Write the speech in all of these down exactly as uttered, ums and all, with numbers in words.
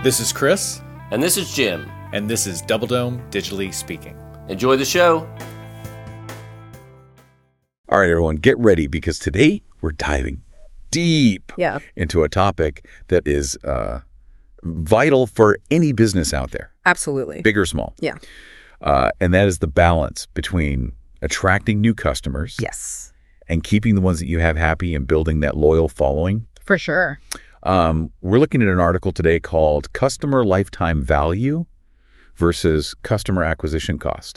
This is Chris. And this is Jim. And this is Double Dome Digitally Speaking. Enjoy the show. All right, everyone, get ready because today we're diving deep yeah. into a topic that is uh, vital for any business out there. Absolutely. Big or small. Yeah. Uh, and that is the balance between attracting new customers. Yes. And keeping the ones that you have happy and building that loyal following. For sure. Um, we're looking at an article today called Customer Lifetime Value versus Customer Acquisition Cost,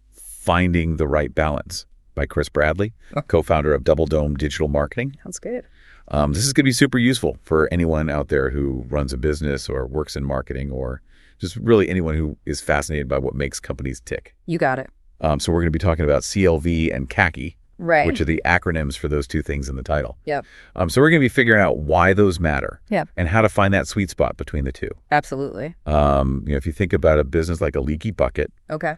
Finding the Right Balance by Chris Bradley, oh. co-founder of Double Dome Digital Marketing. That's good. Um, this is going to be super useful for anyone out there who runs a business or works in marketing or just really anyone who is fascinated by what makes companies tick. You got it. Um, so we're going to be talking about C L V and C A C I. Right. Which are the acronyms for those two things in the title. Yep. Um, so we're going to be figuring out why those matter. Yep. And how to find that sweet spot between the two. Absolutely. Um, you know, if you think about a business like a leaky bucket, okay.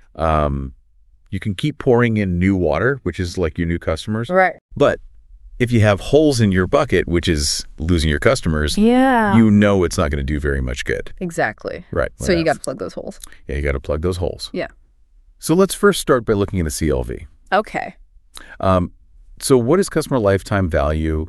Um, you can keep pouring in new water, which is like your new customers. Right. But if you have holes in your bucket, which is losing your customers, yeah. you know it's not going to do very much good. Exactly. Right. So you got to plug those holes. Yeah, you got to plug those holes. Yeah. So let's first start by looking at a C L V. Okay. Um, so what is customer lifetime value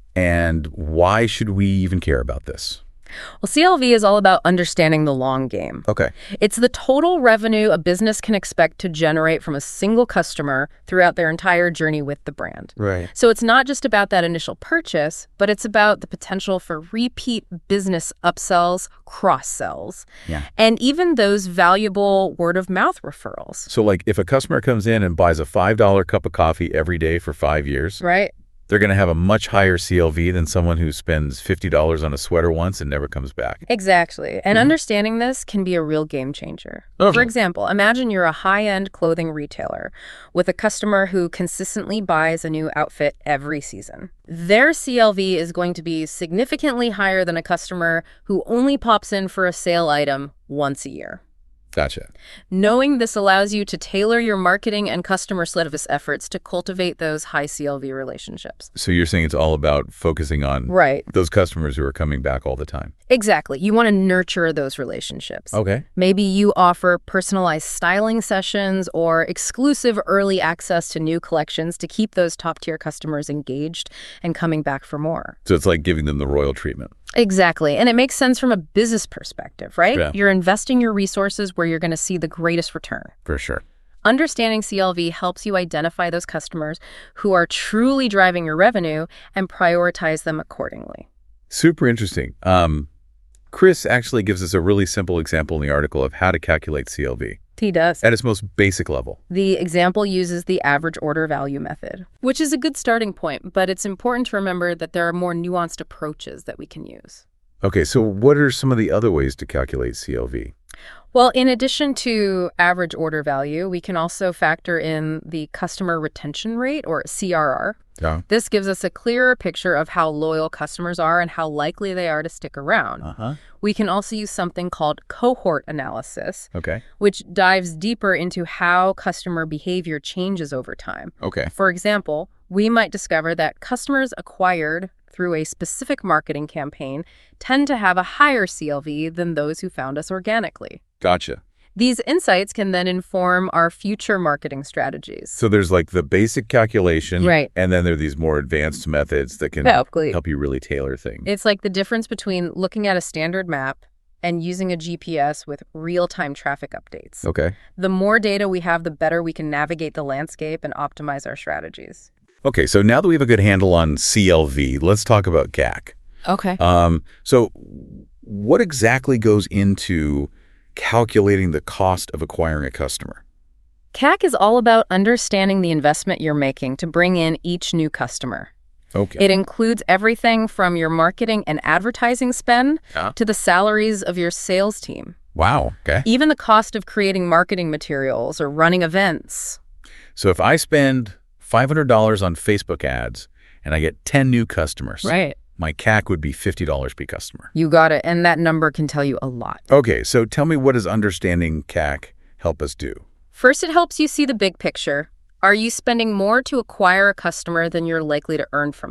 and why should we even care about this? Well, C L V is all about understanding the long game. Okay. It's the total revenue a business can expect to generate from a single customer throughout their entire journey with the brand. Right. So it's not just about that initial purchase, but it's about the potential for repeat business upsells, cross-sells, yeah. and even those valuable word-of-mouth referrals. So like if a customer comes in and buys a five dollar cup of coffee every day for five years, right. they're going to have a much higher C L V than someone who spends fifty dollars on a sweater once and never comes back. Exactly. And mm-hmm. understanding this can be a real game changer. Okay. For example, imagine you're a high-end clothing retailer with a customer who consistently buys a new outfit every season. Their C L V is going to be significantly higher than a customer who only pops in for a sale item once a year. Gotcha. Knowing this allows you to tailor your marketing and customer service efforts to cultivate those high C L V relationships. So you're saying it's all about focusing on right. those customers who are coming back all the time. Exactly. You want to nurture those relationships. Okay. Maybe you offer personalized styling sessions or exclusive early access to new collections to keep those top-tier customers engaged and coming back for more. So it's like giving them the royal treatment. Exactly. And it makes sense from a business perspective, right? Yeah. You're investing your resources where you're going to see the greatest return. For sure. Understanding C L V helps you identify those customers who are truly driving your revenue and prioritize them accordingly. Super interesting. Um, Chris actually gives us a really simple example in the article of how to calculate C L V. He does. At its most basic level. The example uses the average order value method, which is a good starting point, but it's important to remember that there are more nuanced approaches that we can use. Okay, so what are some of the other ways to calculate C L V? Well, in addition to average order value, we can also factor in the customer retention rate, or C R R. Yeah. This gives us a clearer picture of how loyal customers are and how likely they are to stick around. Uh-huh. We can also use something called cohort analysis, okay. which dives deeper into how customer behavior changes over time. Okay. For example, we might discover that customers acquired through a specific marketing campaign tend to have a higher C L V than those who found us organically. Gotcha. These insights can then inform our future marketing strategies. So there's like the basic calculation, right. and then there are these more advanced methods that can Exactly. help you really tailor things. It's like the difference between looking at a standard map and using a G P S with real-time traffic updates. Okay. The more data we have, the better we can navigate the landscape and optimize our strategies. Okay, so now that we have a good handle on C L V, let's talk about C A C. Okay. Um, so what exactly goes into calculating the cost of acquiring a customer? C A C is all about understanding the investment you're making to bring in each new customer. Okay. It includes everything from your marketing and advertising spend yeah. to the salaries of your sales team. Wow. Okay. Even the cost of creating marketing materials or running events. So if I spend five hundred dollars on Facebook ads and I get ten new customers, right. my C A C would be fifty dollars per customer. You got it. And that number can tell you a lot. Okay, so tell me, what does understanding C A C help us do? First, it helps you see the big picture. Are you spending more to acquire a customer than you're likely to earn from them?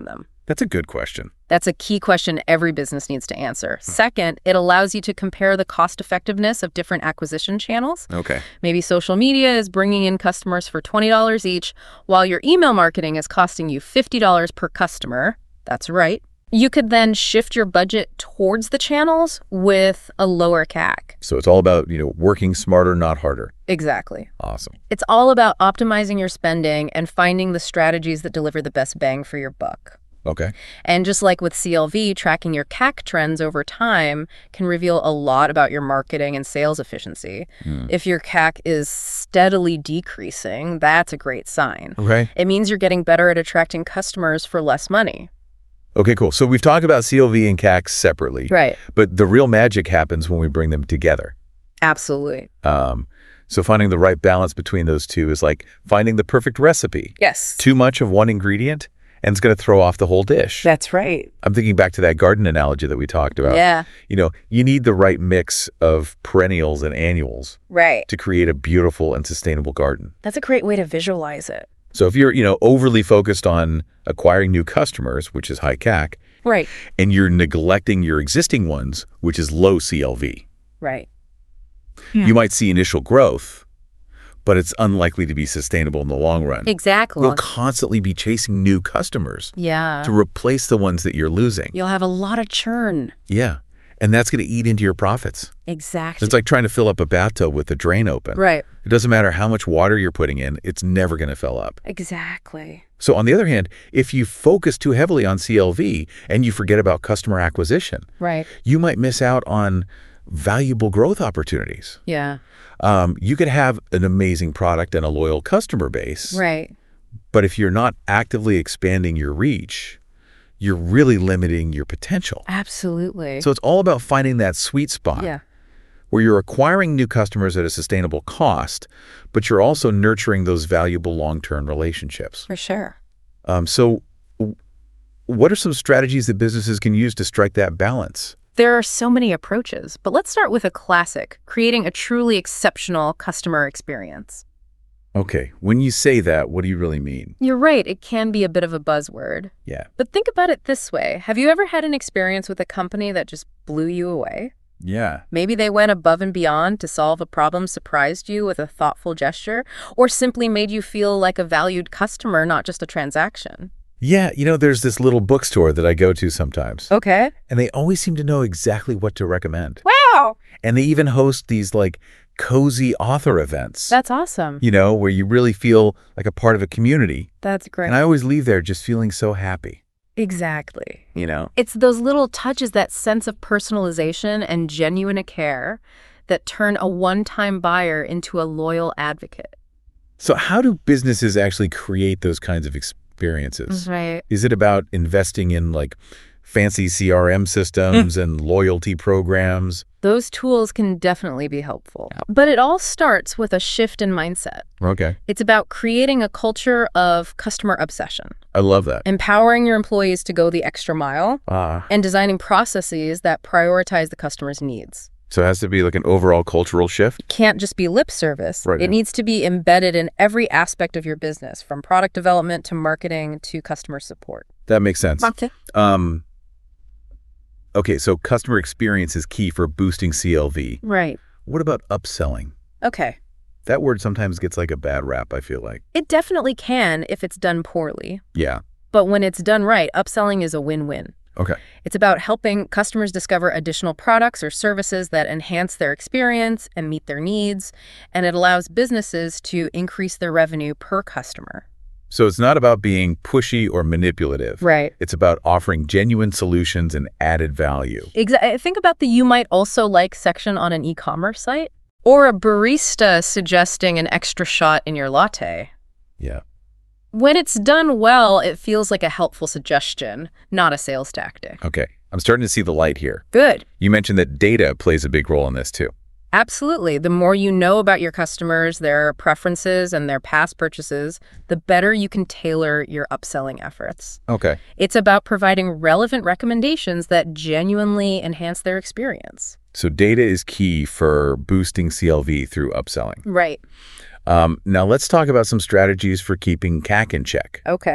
That's a good question. That's a key question every business needs to answer. Second, it allows you to compare the cost effectiveness of different acquisition channels. Okay. Maybe social media is bringing in customers for twenty dollars each, while your email marketing is costing you fifty dollars per customer. That's right. You could then shift your budget towards the channels with a lower C A C. So it's all about, you know, working smarter, not harder. Exactly. Awesome. It's all about optimizing your spending and finding the strategies that deliver the best bang for your buck. Okay. And just like with C L V, tracking your C A C trends over time can reveal a lot about your marketing and sales efficiency. Hmm. If your C A C is steadily decreasing, that's a great sign. Okay. It means you're getting better at attracting customers for less money. Okay, cool. So we've talked about C L V and C A C separately. Right. But the real magic happens when we bring them together. Absolutely. Um, so finding the right balance between those two is like finding the perfect recipe. Yes. Too much of one ingredient, and it's going to throw off the whole dish. That's right. I'm thinking back to that garden analogy that we talked about. Yeah. You know, you need the right mix of perennials and annuals Right. to create a beautiful and sustainable garden. That's a great way to visualize it. So if you're, you know, overly focused on acquiring new customers, which is high C A C, Right. and you're neglecting your existing ones, which is low C L V, Right. you might see initial growth, but it's unlikely to be sustainable in the long run. Exactly. You'll constantly be chasing new customers Yeah. to replace the ones that you're losing. You'll have a lot of churn. Yeah. And that's going to eat into your profits. Exactly. It's like trying to fill up a bathtub with the drain open. Right. It doesn't matter how much water you're putting in, it's never going to fill up. Exactly. So on the other hand, if you focus too heavily on C L V and you forget about customer acquisition, Right. you might miss out on valuable growth opportunities. Yeah. Um, you could have an amazing product and a loyal customer base, Right. but if you're not actively expanding your reach, you're really limiting your potential. Absolutely. So it's all about finding that sweet spot yeah. where you're acquiring new customers at a sustainable cost, but you're also nurturing those valuable long-term relationships. For sure. Um, so w- what are some strategies that businesses can use to strike that balance? There are so many approaches, but let's start with a classic, creating a truly exceptional customer experience. Okay, when you say that, what do you really mean? You're right, it can be a bit of a buzzword. Yeah. But think about it this way. Have you ever had an experience with a company that just blew you away? Yeah. Maybe they went above and beyond to solve a problem, surprised you with a thoughtful gesture, or simply made you feel like a valued customer, not just a transaction. Yeah, you know, there's this little bookstore that I go to sometimes, Okay. and they always seem to know exactly what to recommend. Wow! And they even host these, like, cozy author events, That's awesome. you know, where you really feel like a part of a community. That's great. And I always leave there just feeling so happy, Exactly. you know? It's those little touches, that sense of personalization and genuine care that turn a one-time buyer into a loyal advocate. So how do businesses actually create those kinds of experiences? Right. Is it about investing in, like, fancy C R M systems and loyalty programs? Those tools can definitely be helpful. But it all starts with a shift in mindset. Okay. It's about creating a culture of customer obsession, I love that. empowering your employees to go the extra mile, Ah. and designing processes that prioritize the customer's needs. So it has to be like an overall cultural shift? It can't just be lip service. Right. It needs to be embedded in every aspect of your business, from product development to marketing to customer support. That makes sense. Okay. Um, okay, so customer experience is key for boosting C L V. Right. What about upselling? Okay. That word sometimes gets like a bad rap, I feel like. It definitely can if it's done poorly. Yeah. But when it's done right, upselling is a win-win. Okay. It's about helping customers discover additional products or services that enhance their experience and meet their needs, and it allows businesses to increase their revenue per customer. So it's not about being pushy or manipulative. Right. It's about offering genuine solutions and added value. Exa- think about the "you might also like" section on an e-commerce site, or a barista suggesting an extra shot in your latte. Yeah. When it's done well, it feels like a helpful suggestion, not a sales tactic. Okay. I'm starting to see the light here. Good. You mentioned that data plays a big role in this too. Absolutely. The more you know about your customers, their preferences, and their past purchases, the better you can tailor your upselling efforts. Okay. It's about providing relevant recommendations that genuinely enhance their experience. So data is key for boosting C L V through upselling. Right. Um, now let's talk about some strategies for keeping C A C in check. Okay.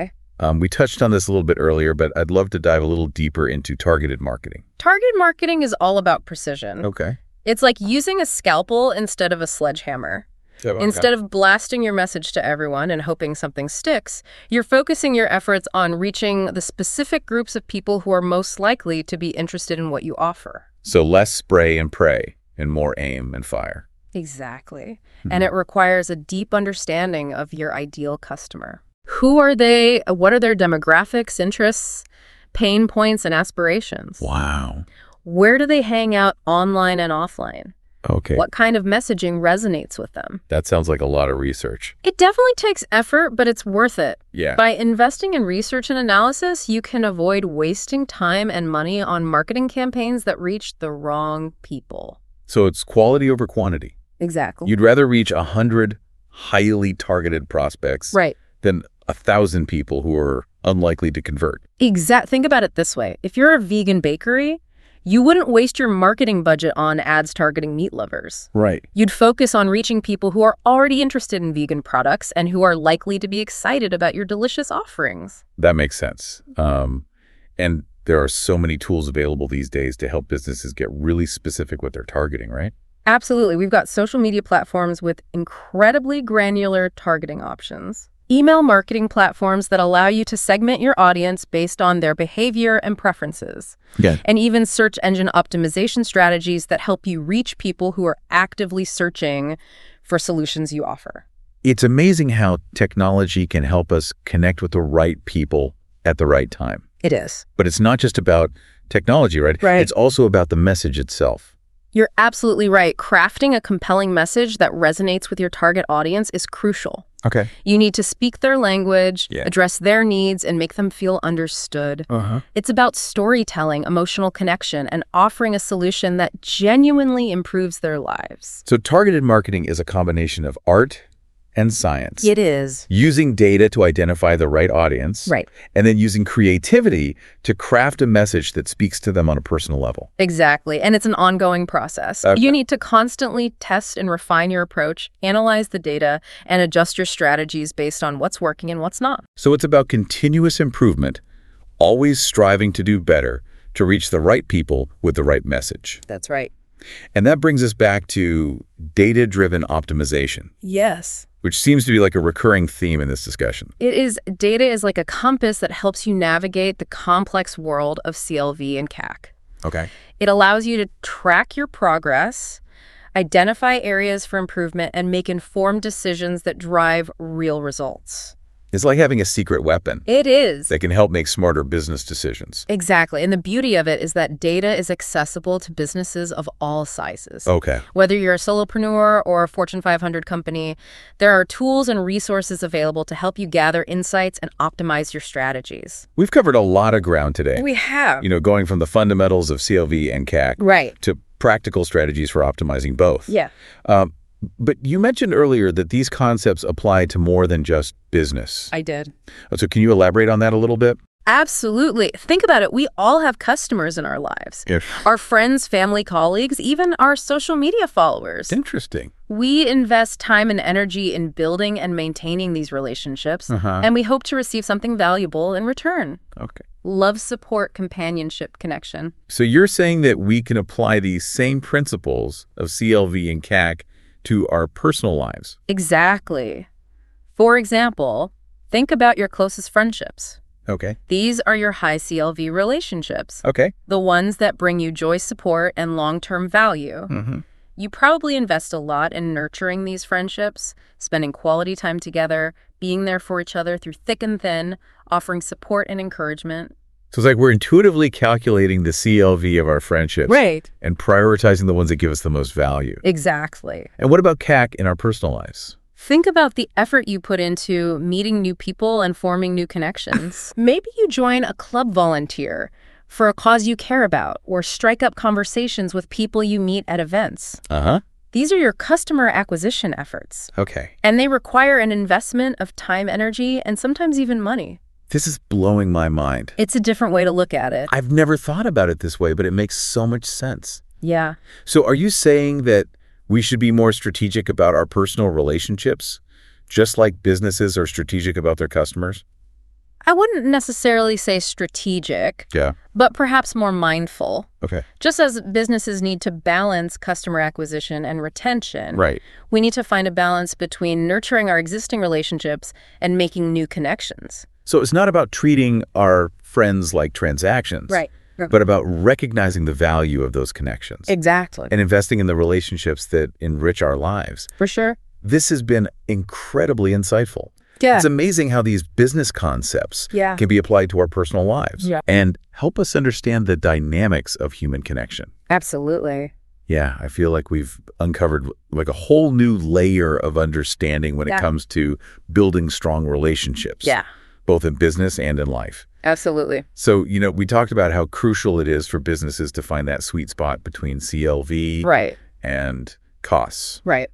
Um, we touched on this a little bit earlier, but I'd love to dive a little deeper into targeted marketing. Target marketing is all about precision. Okay. It's like using a scalpel instead of a sledgehammer. Instead of blasting your message to everyone and hoping something sticks, you're focusing your efforts on reaching the specific groups of people who are most likely to be interested in what you offer. So less spray and pray and more aim and fire. Exactly. Mm-hmm. And it requires a deep understanding of your ideal customer. Who are they? What are their demographics, interests, pain points, and aspirations? Wow. Where do they hang out online and offline? Okay. What kind of messaging resonates with them? That sounds like a lot of research. It definitely takes effort, but it's worth it. Yeah. By investing in research and analysis, you can avoid wasting time and money on marketing campaigns that reach the wrong people. So it's quality over quantity. Exactly. You'd rather reach a hundred highly targeted prospects right. than a thousand people who are unlikely to convert. Exact. Think about it this way. If you're a vegan bakery, you wouldn't waste your marketing budget on ads targeting meat lovers. Right. You'd focus on reaching people who are already interested in vegan products and who are likely to be excited about your delicious offerings. That makes sense. Um, and there are so many tools available these days to help businesses get really specific with their targeting, right? Absolutely. We've got social media platforms with incredibly granular targeting options. Email marketing platforms that allow you to segment your audience based on their behavior and preferences. Yeah. And even search engine optimization strategies that help you reach people who are actively searching for solutions you offer. It's amazing how technology can help us connect with the right people at the right time. It is. But it's not just about technology, right? Right. It's also about the message itself. You're absolutely right. Crafting a compelling message that resonates with your target audience is crucial. Okay. You need to speak their language, Yeah. address their needs, and make them feel understood. Uh-huh. It's about storytelling, emotional connection, and offering a solution that genuinely improves their lives. So targeted marketing is a combination of art and science. It is. Using data to identify the right audience. Right. And then using creativity to craft a message that speaks to them on a personal level. Exactly. And it's an ongoing process. Okay. You need to constantly test and refine your approach, analyze the data, and adjust your strategies based on what's working and what's not. So it's about continuous improvement, always striving to do better to reach the right people with the right message. That's right. And that brings us back to data-driven optimization, Yes. which seems to be like a recurring theme in this discussion. It is. Data is like a compass that helps you navigate the complex world of C L V and C A C. Okay. It allows you to track your progress, identify areas for improvement, and make informed decisions that drive real results. It's like having a secret weapon It is. that can help make smarter business decisions. Exactly. And the beauty of it is that data is accessible to businesses of all sizes. Okay. Whether you're a solopreneur or a Fortune five hundred company, there are tools and resources available to help you gather insights and optimize your strategies. We've covered a lot of ground today. We have. You know, going from the fundamentals of C L V and C A C Right. to practical strategies for optimizing both. Yeah. Um, but you mentioned earlier that these concepts apply to more than just business. I did. So can you elaborate on that a little bit? Absolutely. Think about it. We all have customers in our lives. Yes. Our friends, family, colleagues, even our social media followers. Interesting. We invest time and energy in building and maintaining these relationships, Uh-huh. and we hope to receive something valuable in return. Okay. Love, support, companionship, connection. So you're saying that we can apply these same principles of C L V and C A C to our personal lives. Exactly. For example, think about your closest friendships. Okay. These are your high C L V relationships, Okay. the ones that bring you joy, support, and long-term value. Mm-hmm. You probably invest a lot in nurturing these friendships, spending quality time together, being there for each other through thick and thin, offering support and encouragement. So it's like we're intuitively calculating the C L V of our friendships. Right. And prioritizing the ones that give us the most value. Exactly. And what about C A C in our personal lives? Think about the effort you put into meeting new people and forming new connections. Maybe you join a club volunteer for a cause you care about, or strike up conversations with people you meet at events. Uh-huh. These are your customer acquisition efforts, Okay. and they require an investment of time, energy, and sometimes even money. This is blowing my mind. It's a different way to look at it. I've never thought about it this way, but it makes so much sense. Yeah. So are you saying that we should be more strategic about our personal relationships, just like businesses are strategic about their customers? I wouldn't necessarily say strategic, Yeah. but perhaps more mindful. Okay. Just as businesses need to balance customer acquisition and retention, Right. we need to find a balance between nurturing our existing relationships and making new connections. So it's not about treating our friends like transactions. Right. But about recognizing the value of those connections. Exactly. And investing in the relationships that enrich our lives. For sure. This has been incredibly insightful. Yeah. It's amazing how these business concepts Yeah. can be applied to our personal lives Yeah. and help us understand the dynamics of human connection. Absolutely. Yeah, I feel like we've uncovered like a whole new layer of understanding when Yeah. it comes to building strong relationships. Yeah. Both in business and in life. Absolutely. So, you know, we talked about how crucial it is for businesses to find that sweet spot between C L V Right. and costs. Right.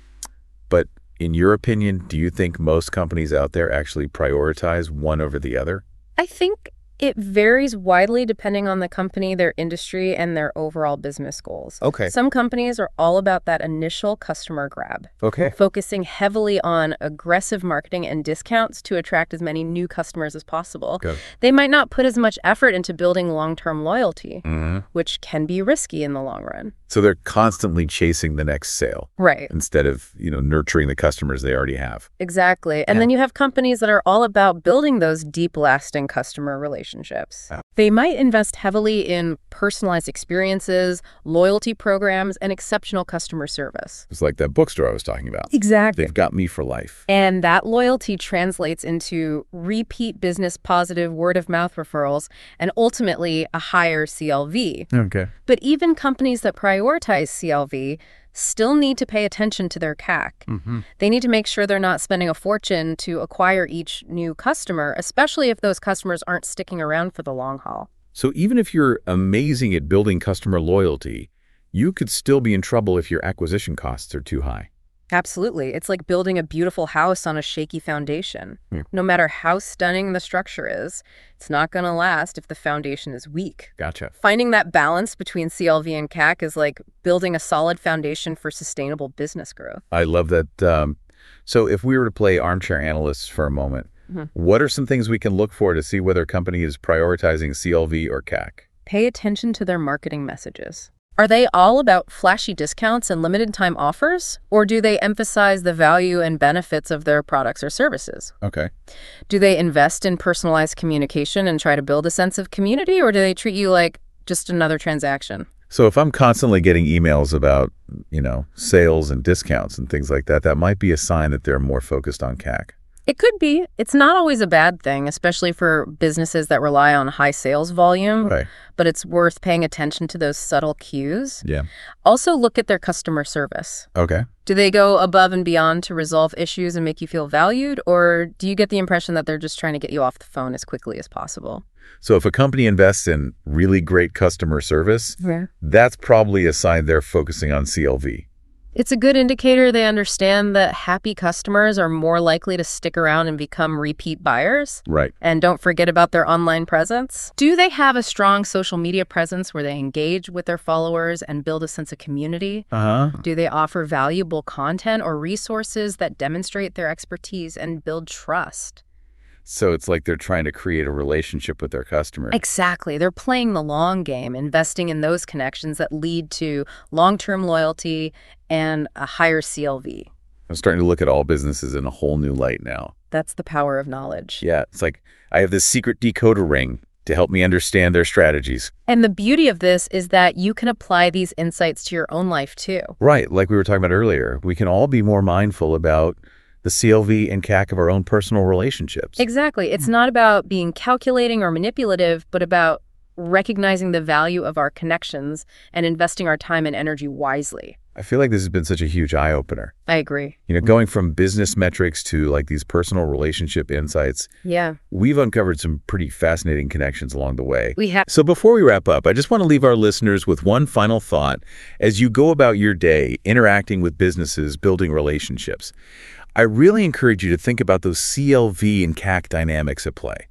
But in your opinion, do you think most companies out there actually prioritize one over the other? I think it varies widely depending on the company, their industry, and their overall business goals. Okay. Some companies are all about that initial customer grab, Okay. focusing heavily on aggressive marketing and discounts to attract as many new customers as possible. Good. They might not put as much effort into building long-term loyalty, Mm-hmm. which can be risky in the long run. So they're constantly chasing the next sale Right. instead of, you know, nurturing the customers they already have. Exactly. And Yeah. then you have companies that are all about building those deep, lasting customer relationships. Yeah. They might invest heavily in personalized experiences, loyalty programs, and exceptional customer service. It's like that bookstore I was talking about. Exactly. They've got me for life. And that loyalty translates into repeat business positive word of mouth referrals and ultimately a higher C L V. Okay. But even companies that prioritize C L V still need to pay attention to their C A C. Mm-hmm. They need to make sure they're not spending a fortune to acquire each new customer, especially if those customers aren't sticking around for the long haul. So even if you're amazing at building customer loyalty, you could still be in trouble if your acquisition costs are too high. Absolutely. It's like building a beautiful house on a shaky foundation. Yeah. No matter how stunning the structure is, it's not going to last if the foundation is weak. Gotcha. Finding that balance between C L V and C A C is like building a solid foundation for sustainable business growth. I love that. Um, so if we were to play armchair analysts for a moment, Mhm. what are some things we can look for to see whether a company is prioritizing C L V or C A C? Pay attention to their marketing messages. Are they all about flashy discounts and limited time offers? Or do they emphasize the value and benefits of their products or services? Okay. Do they invest in personalized communication and try to build a sense of community? Or do they treat you like just another transaction? So if I'm constantly getting emails about, you know, sales and discounts and things like that, that might be a sign that they're more focused on C A C. It could be. It's not always a bad thing, especially for businesses that rely on high sales volume. Right. But it's worth paying attention to those subtle cues. Yeah. Also, look at their customer service. Okay. Do they go above and beyond to resolve issues and make you feel valued? Or do you get the impression that they're just trying to get you off the phone as quickly as possible? So if a company invests in really great customer service, Yeah. that's probably a sign they're focusing on C L V. It's a good indicator they understand that happy customers are more likely to stick around and become repeat buyers. Right. And don't forget about their online presence. Do they have a strong social media presence where they engage with their followers and build a sense of community? Uh-huh. Do they offer valuable content or resources that demonstrate their expertise and build trust? So it's like they're trying to create a relationship with their customer. Exactly. They're playing the long game, investing in those connections that lead to long-term loyalty and a higher C L V. I'm starting to look at all businesses in a whole new light now. That's the power of knowledge. Yeah, it's like I have this secret decoder ring to help me understand their strategies. And the beauty of this is that you can apply these insights to your own life too. Right, like we were talking about earlier. We can all be more mindful about the C L V and C A C of our own personal relationships. Exactly. It's not about being calculating or manipulative, but about recognizing the value of our connections and investing our time and energy wisely. I feel like this has been such a huge eye-opener. I agree. You know, going from business metrics to like these personal relationship insights, Yeah. we've uncovered some pretty fascinating connections along the way. We have. So before we wrap up, I just want to leave our listeners with one final thought as you go about your day interacting with businesses, building relationships. I really encourage you to think about those C L V and C A C dynamics at play.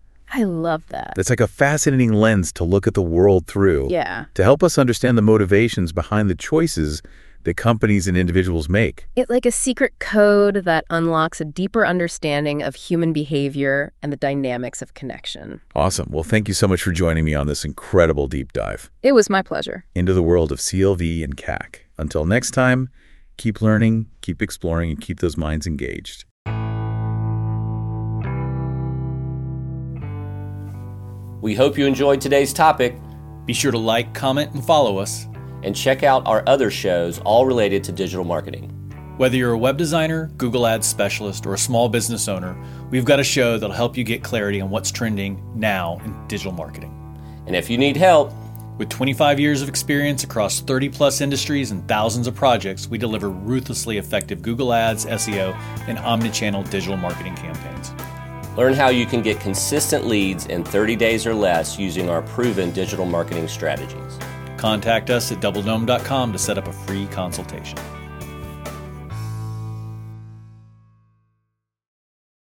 I love that. That's like a fascinating lens to look at the world through Yeah. to help us understand the motivations behind the choices that companies and individuals make. It's like a secret code that unlocks a deeper understanding of human behavior and the dynamics of connection. Awesome. Well, thank you so much for joining me on this incredible deep dive It was my pleasure. into the world of C L V and C A C. Until next time, keep learning, keep exploring, and keep those minds engaged. We hope you enjoyed today's topic, Be sure to like, comment, and follow us. and check out our other shows all related to digital marketing. Whether you're a web designer, Google Ads specialist, or a small business owner, we've got a show that'll help you get clarity on what's trending now in digital marketing. And if you need help, With twenty-five years of experience across thirty plus industries and thousands of projects, we deliver ruthlessly effective Google Ads, S E O, and omnichannel digital marketing campaigns. learn how you can get consistent leads in thirty days or less using our proven digital marketing strategies. Contact us at double dome dot com to set up a free consultation.